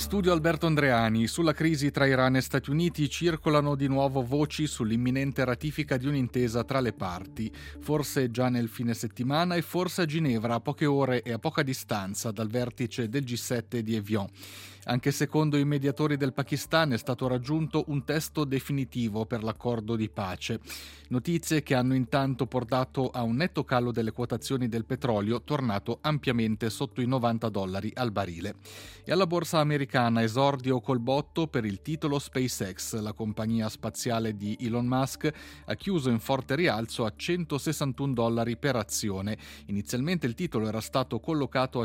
studio Alberto Andreani. Sulla crisi tra Iran e Stati Uniti circolano di nuovo voci sull'imminente ratifica di un'intesa tra le parti, forse già nel fine settimana e forse a Ginevra, a poche ore e a poca distanza dal vertice del G7 di Evian. Anche secondo i mediatori del Pakistan è stato raggiunto un testo definitivo per l'accordo di pace. Notizie che hanno intanto portato a un netto calo delle quotazioni del petrolio, tornato ampiamente sotto i $90 al barile. E alla borsa americana esordio col botto per il titolo SpaceX. La compagnia spaziale di Elon Musk ha chiuso in forte rialzo a $161 per azione. Inizialmente il titolo era stato collocato a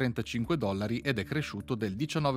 $135 ed è cresciuto del 19%,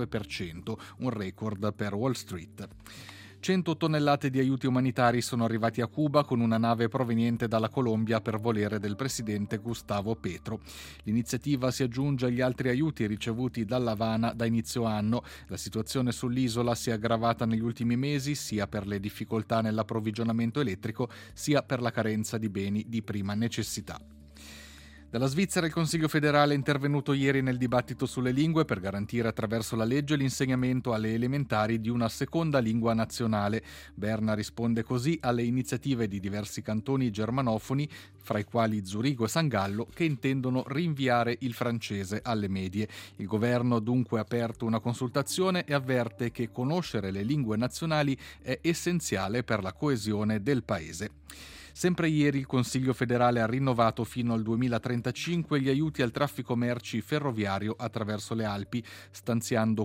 un record per Wall Street. 100 tonnellate di aiuti umanitari sono arrivati a Cuba con una nave proveniente dalla Colombia per volere del presidente Gustavo Petro. L'iniziativa si aggiunge agli altri aiuti ricevuti dall'Havana da inizio anno. La situazione sull'isola si è aggravata negli ultimi mesi sia per le difficoltà nell'approvvigionamento elettrico sia per la carenza di beni di prima necessità. Dalla Svizzera il Consiglio federale è intervenuto ieri nel dibattito sulle lingue per garantire attraverso la legge l'insegnamento alle elementari di una seconda lingua nazionale. Berna risponde così alle iniziative di diversi cantoni germanofoni, fra i quali Zurigo e San Gallo, che intendono rinviare il francese alle medie. Il governo ha dunque aperto una consultazione e avverte che conoscere le lingue nazionali è essenziale per la coesione del paese. Sempre ieri il Consiglio federale ha rinnovato fino al 2035 gli aiuti al traffico merci ferroviario attraverso le Alpi, stanziando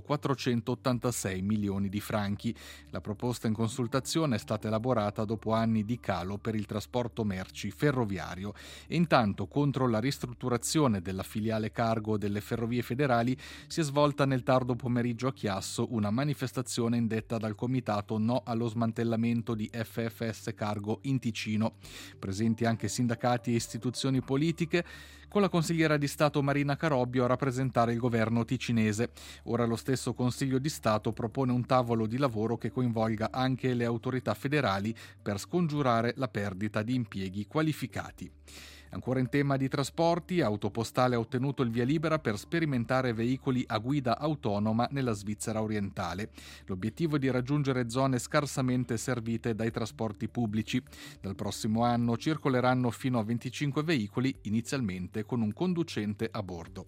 486 milioni di franchi. La proposta in consultazione è stata elaborata dopo anni di calo per il trasporto merci ferroviario. E intanto, contro la ristrutturazione della filiale cargo delle Ferrovie Federali, si è svolta nel tardo pomeriggio a Chiasso una manifestazione indetta dal comitato No allo smantellamento di FFS Cargo in Ticino. Presenti anche sindacati e istituzioni politiche, con la consigliera di Stato Marina Carobbio a rappresentare il governo ticinese. Ora lo stesso Consiglio di Stato propone un tavolo di lavoro che coinvolga anche le autorità federali per scongiurare la perdita di impieghi qualificati. Ancora in tema di trasporti, Autopostale ha ottenuto il via libera per sperimentare veicoli a guida autonoma nella Svizzera orientale. L'obiettivo è di raggiungere zone scarsamente servite dai trasporti pubblici. Dal prossimo anno circoleranno fino a 25 veicoli, inizialmente con un conducente a bordo.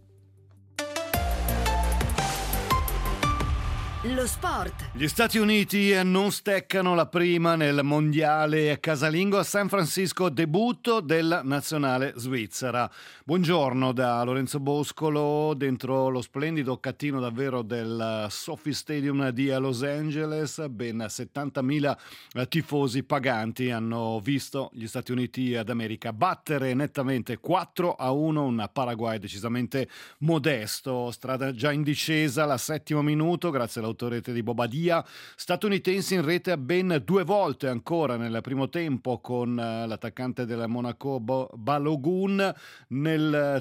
Lo sport. Gli Stati Uniti non steccano la prima nel mondiale casalingo a San Francisco, debutto della nazionale svizzera. Buongiorno da Lorenzo Boscolo, dentro lo splendido cattino davvero del Sophie Stadium di Los Angeles. Ben 70.000 tifosi paganti hanno visto gli Stati Uniti d'America battere nettamente 4-1 un Paraguay decisamente modesto. Strada già in discesa, la 7° minuto, grazie all'autorete di Bobadilla, statunitensi in rete ben 2 volte ancora nel primo tempo con l'attaccante del Monaco Balogun. Nel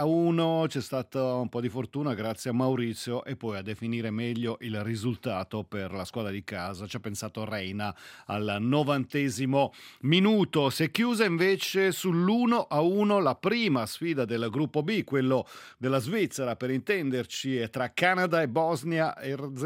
3-1 c'è stata un po' di fortuna grazie a Maurizio e poi a definire meglio il risultato per la squadra di casa ci ha pensato Reina al 90° minuto. Si è chiusa invece sull'1-1 la prima sfida del gruppo B, quello della Svizzera per intenderci, è tra Canada e Bosnia Erzegovina.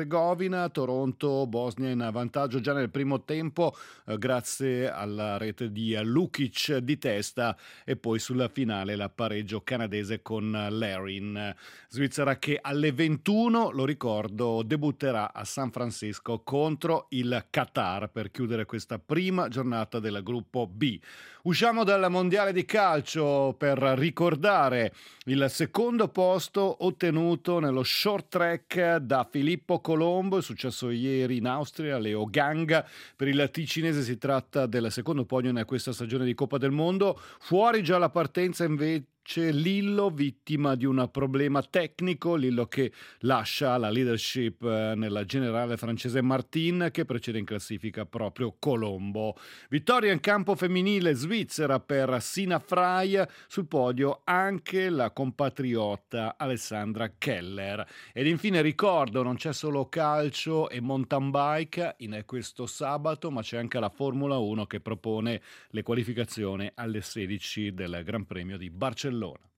Toronto, Bosnia in vantaggio già nel primo tempo grazie alla rete di Lukic di testa e poi sulla finale la pareggio canadese con Larin. Svizzera che alle 21, lo ricordo, debutterà a San Francisco contro il Qatar per chiudere questa prima giornata del gruppo B. Usciamo dal mondiale di calcio per ricordare il secondo posto ottenuto nello short track da Filippo Colombo, è successo ieri in Austria, Leo Ganga. Per il ticinese si tratta del secondo podio in questa stagione di Coppa del Mondo. Fuori già la partenza invece Lillo, vittima di un problema tecnico, Lillo che lascia la leadership nella generale francese Martin, che precede in classifica proprio Colombo. Vittoria in campo femminile svizzera per Sina Frey, sul podio anche la compatriota Alessandra Keller. Ed infine ricordo, non c'è solo calcio e mountain bike in questo sabato, ma c'è anche la Formula 1 che propone le qualificazioni alle 16 del Gran Premio di Barcellona.